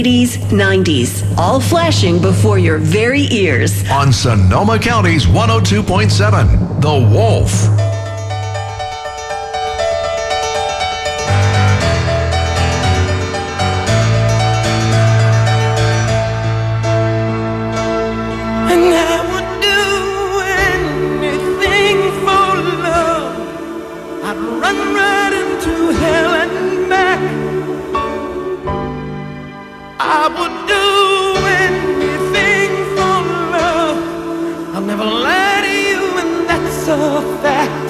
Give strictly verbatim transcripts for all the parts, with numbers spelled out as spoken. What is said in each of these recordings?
eighties, nineties, all flashing before your very ears. On Sonoma County's one oh two point seven, The Wolf. And I would do anything for love. I'd run right into hell and back. I would do anything for love. I'll never lie to you, and that's a fact.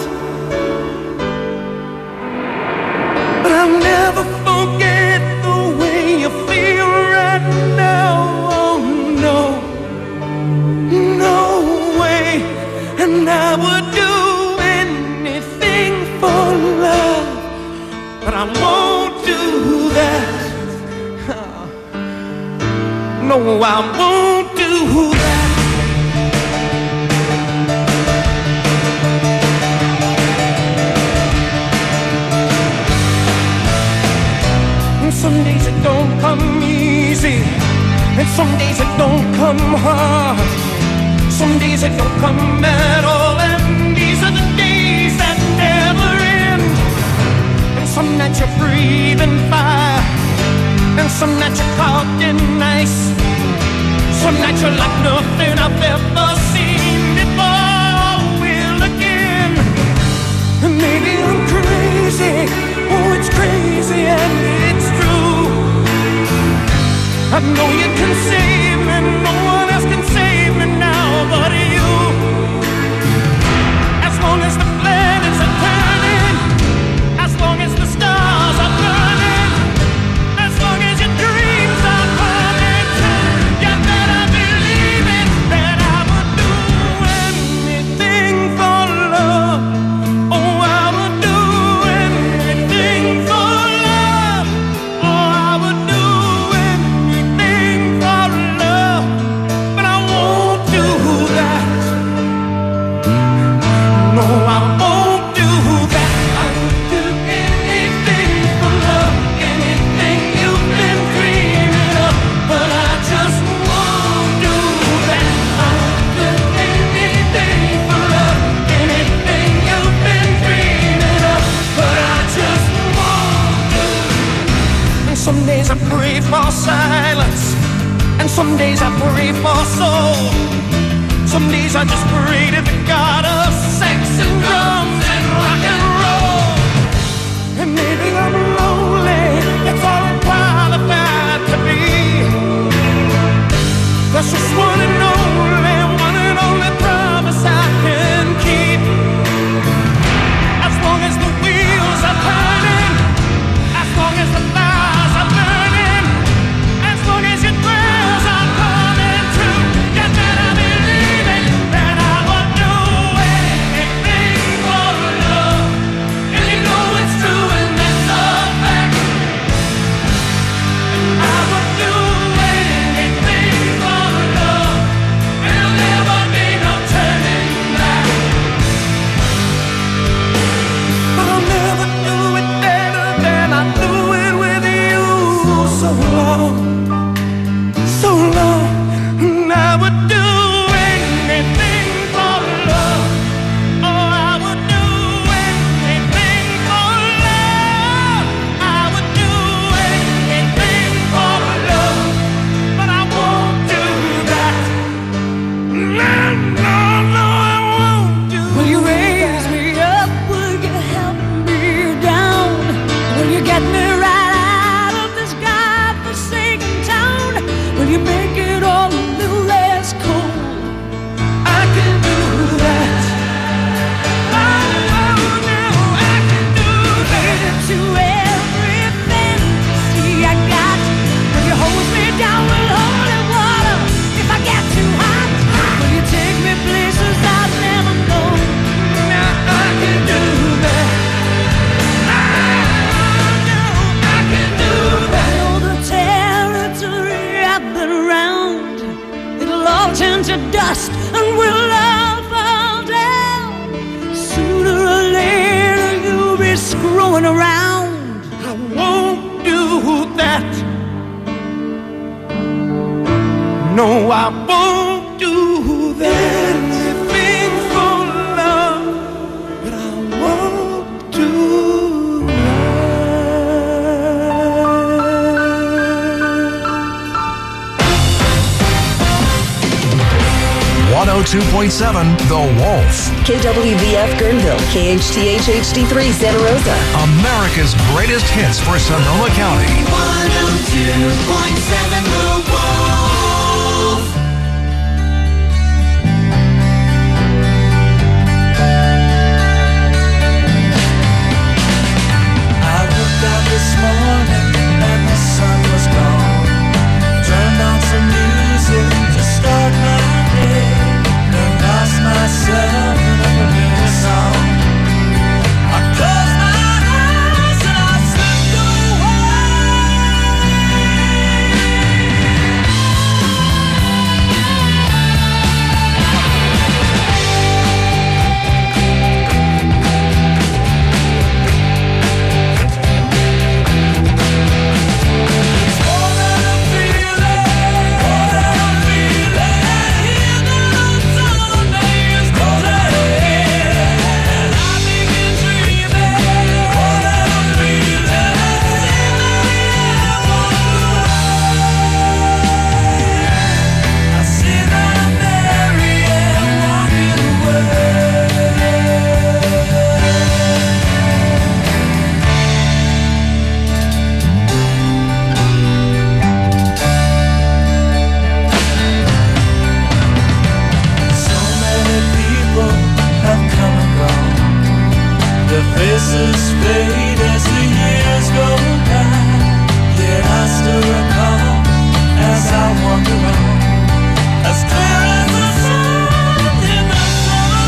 But I'll never forget the way you feel right now. Oh no, no way. And I would do anything for love, but I won't do that. No, I won't do that. And some days it don't come easy, and some days it don't come hard. Some days it don't come at all, and these are the days that never end. And some nights you're breathing fire, and some nights you're caught in ice. Some nights you're like nothing I've ever seen before. Will again. And maybe I'm crazy. Oh, it's crazy and it's true. I know you can save me. No one else can save me now but you. As long as the planets are turning, as long as the stars are burning, as long as your dreams are coming true, you better believe it, that I would do anything for love. Oh, I would do anything for love. Oh, I would do anything for love, but I won't do that. No, I won't do that. I would do anything for love, anything you've been dreaming of, but I just won't do that. I would do anything for love, anything you've been dreaming of, but I just won't do. And some days I pray for silence, and some days I pray for soul. Some days I just pray to the God of sex and drums and rock and roll. And maybe I'm lonely, that's all I'm qualified to be. That's just one and only, one and only promise I can keep. As long as the wheels are turning, as long as the fires are burning, as long as your prayers are coming true, you better believe it, that I would do anything for love. And you know it's true, and that's a fact. I would do anything for love, and there'll never be no turning back. But I'll never do it better than I do it with you. So long, so long, and I would do anything for love. Oh, I would do anything for love. I would do anything for love, but I won't do that. No, no, no, I won't do that. Will you raise me up? Will you help me down? Will you get me right out of this godforsaken town? Will you make it all a little less cold? I can do that. Oh, oh, no, I can do that. To every fantasy I got, will you hold me down with holy water if I get too hot? Will you take me places I've never known? Now I can do that. Oh, no, I can do that. I know the territory I've been around. It'll all turn to dust and we'll all fall down. Sooner or later you'll be screwing around. I won't do that. No, I won't do that. Anything for love, but I won't do one oh two point seven The Wolf. K W V F Guerneville, K H T H H D three Santa Rosa. America's greatest hits for Sonoma County. one oh two point seven The Wolf. I looked out this morning and the sun was gone. Turned on some music to start my day and lost myself in a familiar song. I closed my eyes and I slipped faces fade as the years go by. Yet I still recall as I wander on, as clear as the sun in the summer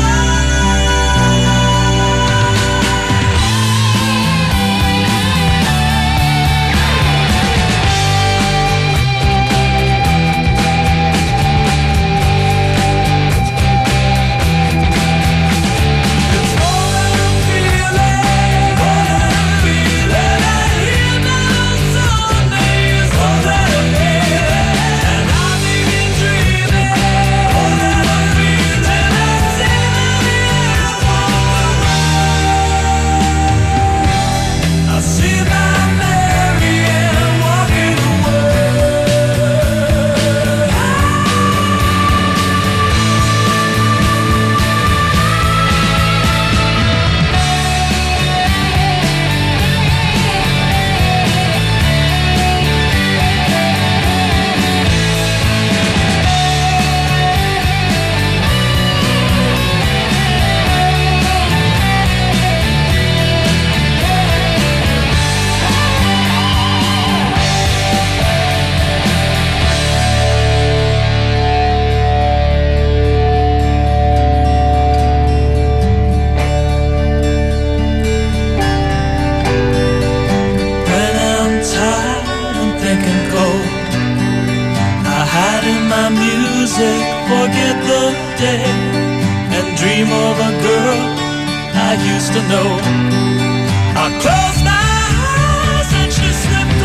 forget the day and dream of a girl I used to know. I closed my eyes and she slipped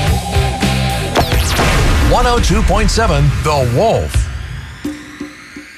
one oh two point seven The Wolf.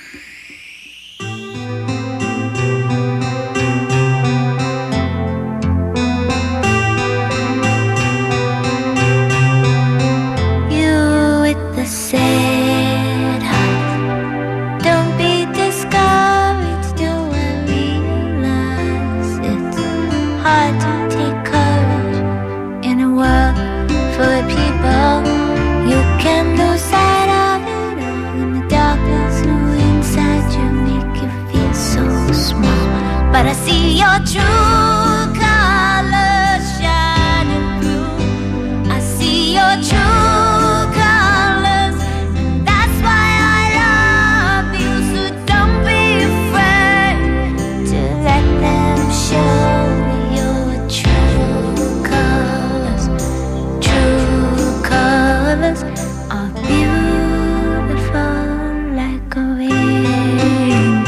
but I see your true colors shining through. I see your true colors, and that's why I love you. So don't be afraid to let them show your true colors. True colors are beautiful like a rainbow.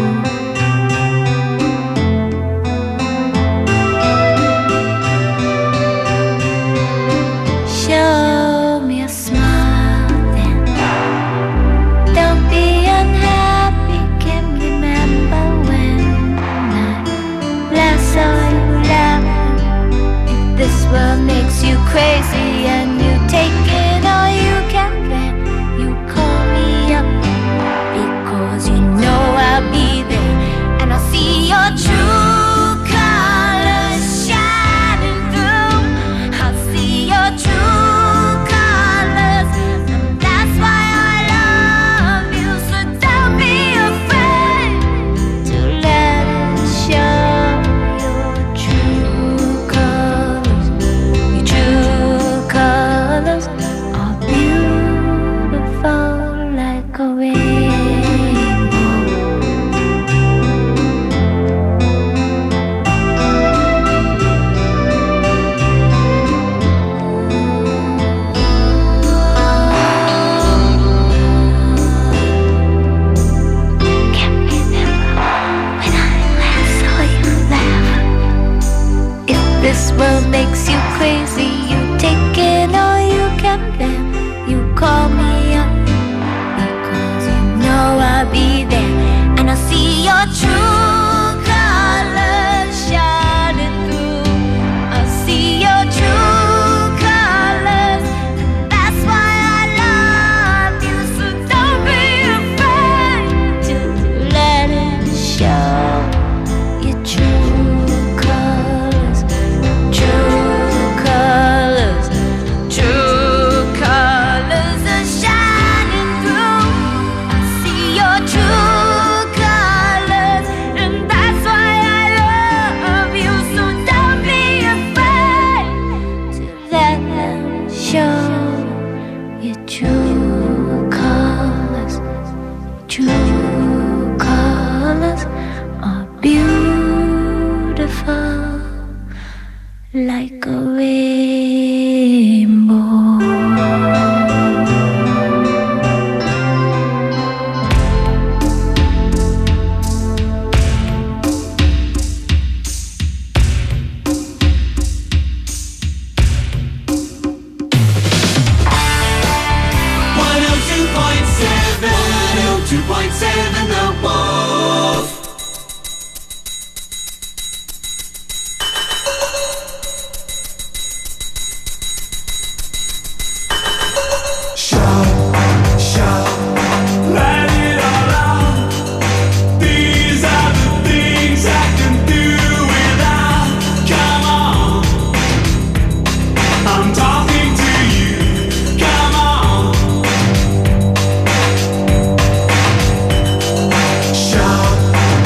Show me a smile then. Don't be unhappy. Can remember when I last saw you laughing. If this world makes you crazy and you take it all you can, then you call me up, because you know I'll be there, and I'll see your true colors shining through. I'll see your true colors, and that's why I love you. So don't be afraid to let it show your true colors. Your true colors are beautiful like a rainbow. Can't remember when I last saw you laugh. If this world makes you crazy, you take it all you can, then you call me up, because you know I'll be there, and I'll see your true colors shining through. I'll see your true colors, and that's why I love you. So don't be afraid to let it show your true colors. True colors, true colors are shining through. I see your true colors, and that's why I love you. So don't be afraid to let them show your true colors. True colors are beautiful like a rainbow. one oh two point seven, one oh two point seven The Wolf. Shout, shout, let it all out. These are the things I can do without. Come on, I'm talking to you. Come on, shout,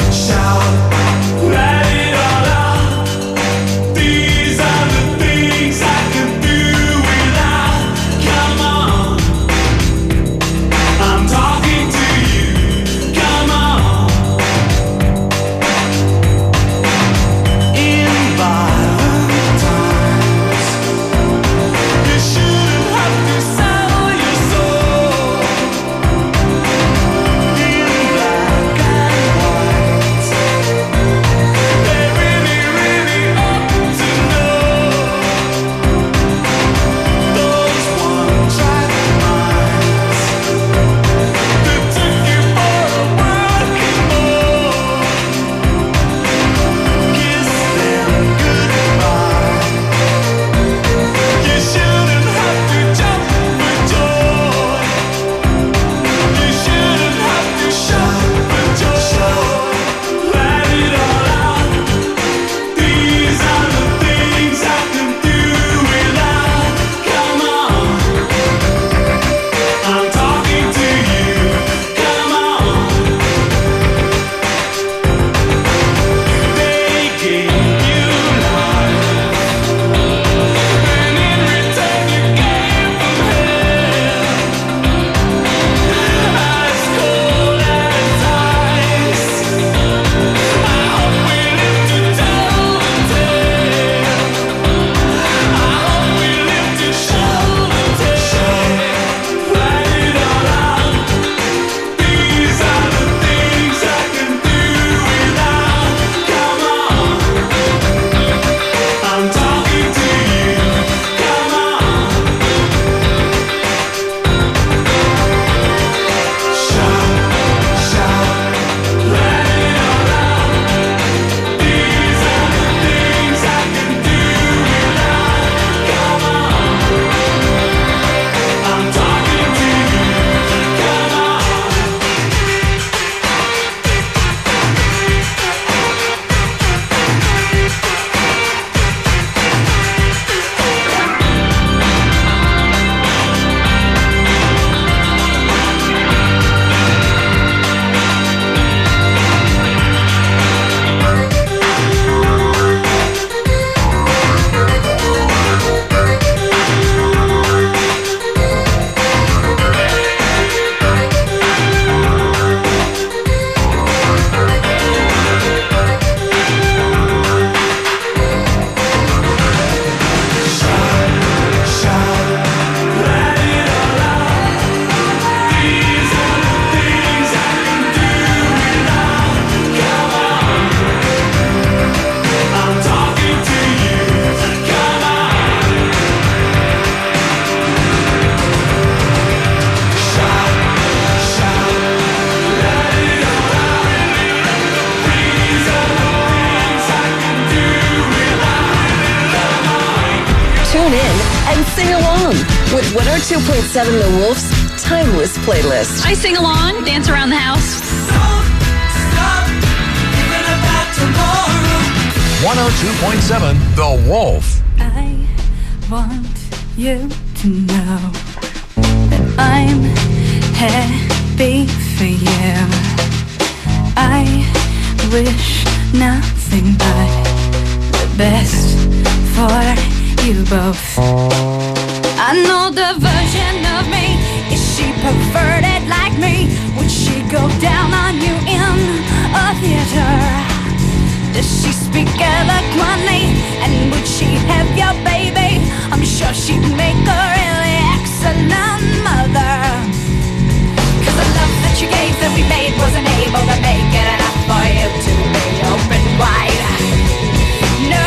with one oh two point seven The Wolf's Timeless Playlist. I sing along, dance around the house. Don't stop thinking about tomorrow. one oh two point seven The Wolf. I want you to know that I'm happy for you. I wish nothing but the best for you both. I know the version of me. Is she perverted like me? Would she go down on you in a theater? Does she speak eloquently? And would she have your baby? I'm sure she'd make a really excellent mother. Cause the love that you gave that we made wasn't able to make it enough for you to be open wide. No.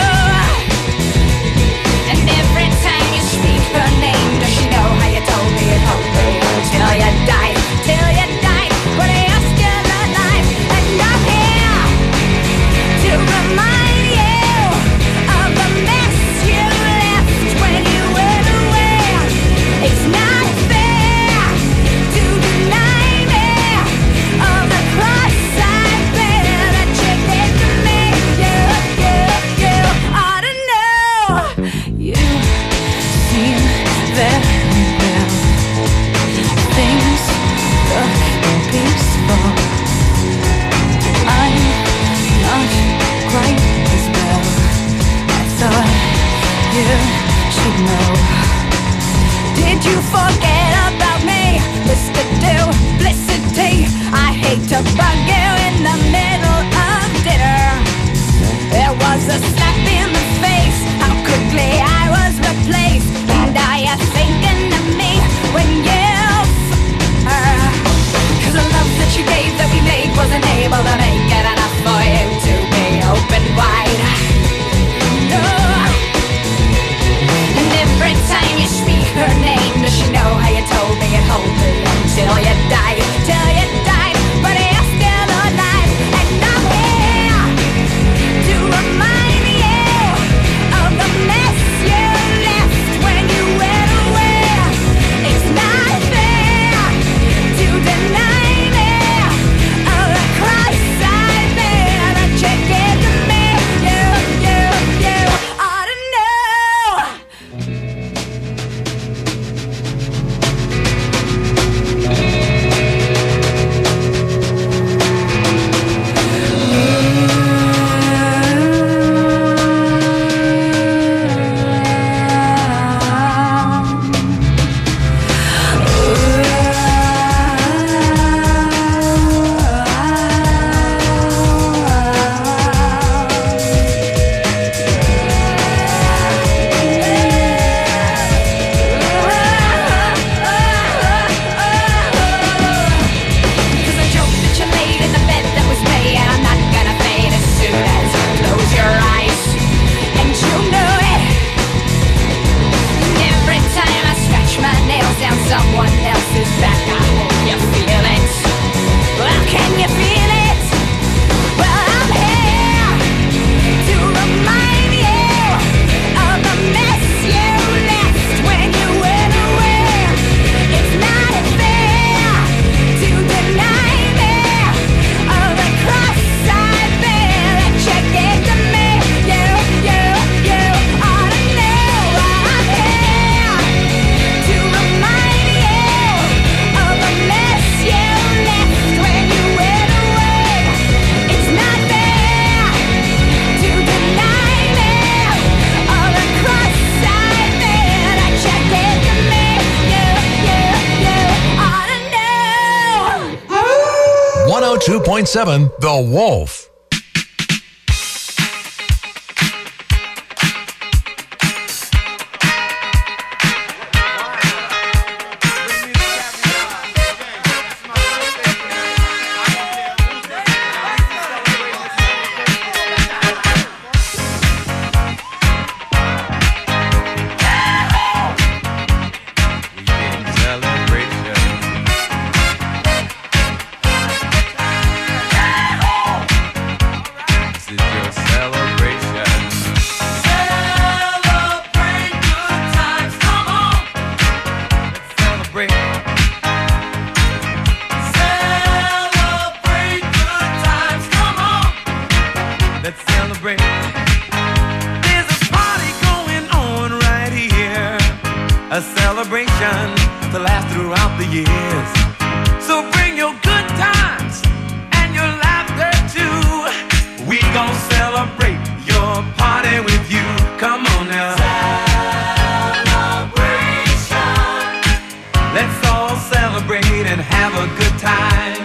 And every time you speak her name, does she know how you told me it hoped me until you died, till you died, but you're still alive. And I'm here to remind you of the mess you left when you went away. It's not fair to deny me of the cross I bear that you gave to me. You, you, you ought to know. You seem very well. Things look peaceful. I'm not quite as well. I thought you should know. Did you forget about me, Mister Duplicity? I hate to bug you in the middle of dinner. There was a slap in the face. How quickly I was replaced. And are you thinking of me when you f*** her? Cause the love that you gave that we made wasn't able to make it enough for you to be open wide. No. And every time you speak her name, does she know how you told me it hold me until you died, till you died, but you're still alive. And I'm here to remind you of the mess you left when you went away. It's not fair to deny me of the cross I bear that you gave to me. You, you, you ought to know. Cause the joke that you laid in the bed that was made, and I'm not gonna fade as soon as you close your eyes. And you know it. And every time I scratch my nails down someone else's back, I hope you feel it. Well, can you feel it? Well, I'm here to remind you of the mess you left when you went away. It's not fair to deny me of the cross I bear that you gave to me. You, you, you ought to know. I'm here to remind you of the mess you left when you went away. It's not fair to deny me of the cross I bear that you gave to me. You, you, you ought to know. one oh two point seven The Wolf. Celebration. a celebration to last throughout the years. So bring your good times and your laughter too. We gon' celebrate your party with you. Come on now. Celebration. Let's all celebrate and have a good time.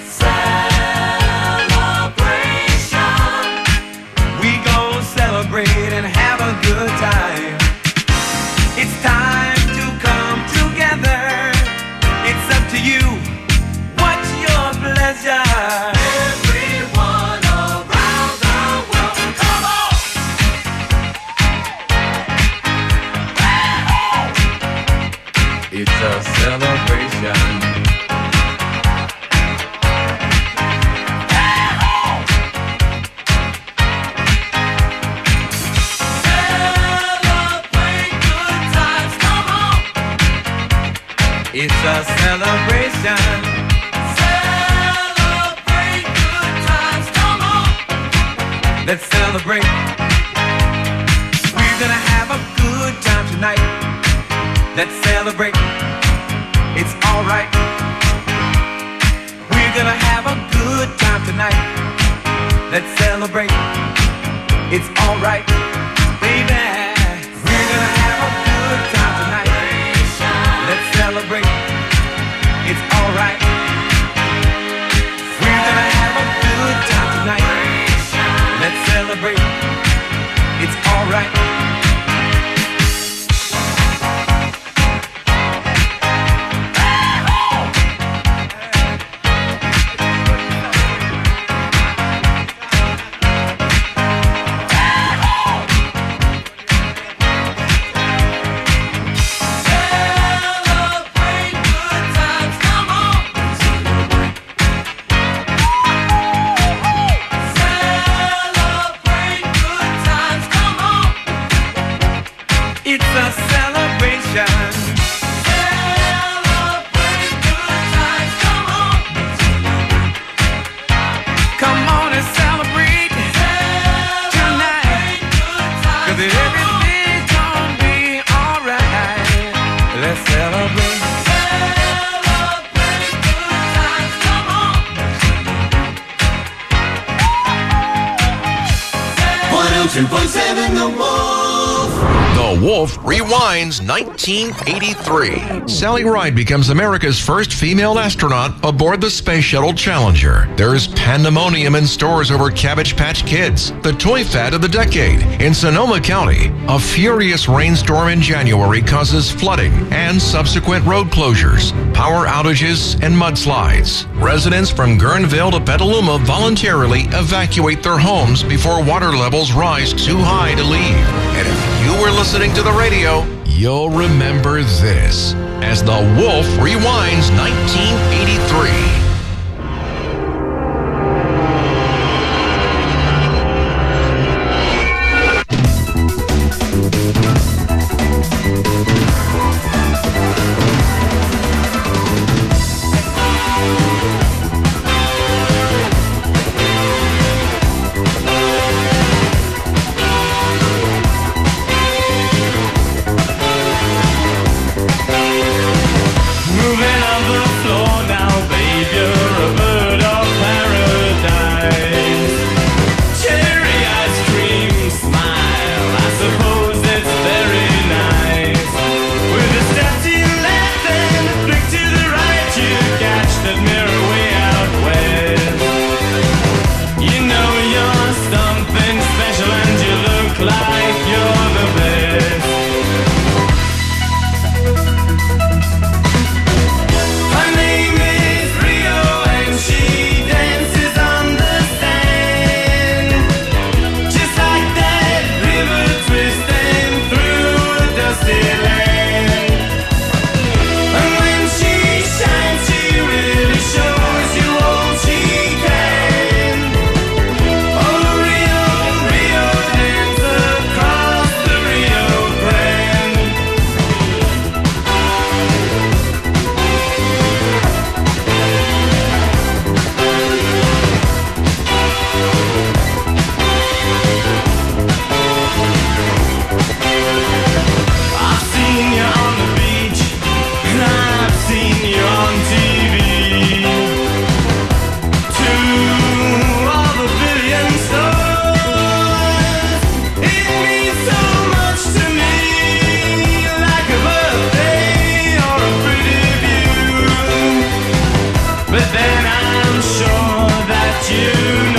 Celebration. We gon' celebrate and have a good time. It's time to come together. It's up to you. What's your pleasure? Everyone around the world, come on! It's a celebration. It's a celebration. Celebrate good times, come on. Let's celebrate. We're gonna have a good time tonight. Let's celebrate. It's alright. We're gonna have a good time tonight. Let's celebrate. It's alright, baby. We're gonna have a good time tonight. Let's celebrate. It's alright. We're gonna have a good time tonight. Let's celebrate. It's alright. two point seven The Wolf. The Wolf rewinds nineteen eighty-three. Sally Ride becomes America's first female astronaut aboard the Space Shuttle Challenger. There is pandemonium in stores over Cabbage Patch Kids, the toy fad of the decade. In Sonoma County, a furious rainstorm in January causes flooding and subsequent road closures, power outages, and mudslides. Residents from Guerneville to Petaluma voluntarily evacuate their homes before water levels rise too high to leave. And if you were listening to the radio, you'll remember this as The Wolf rewinds nineteen eighty-three. Moving on the floor now, baby. but then I'm sure that you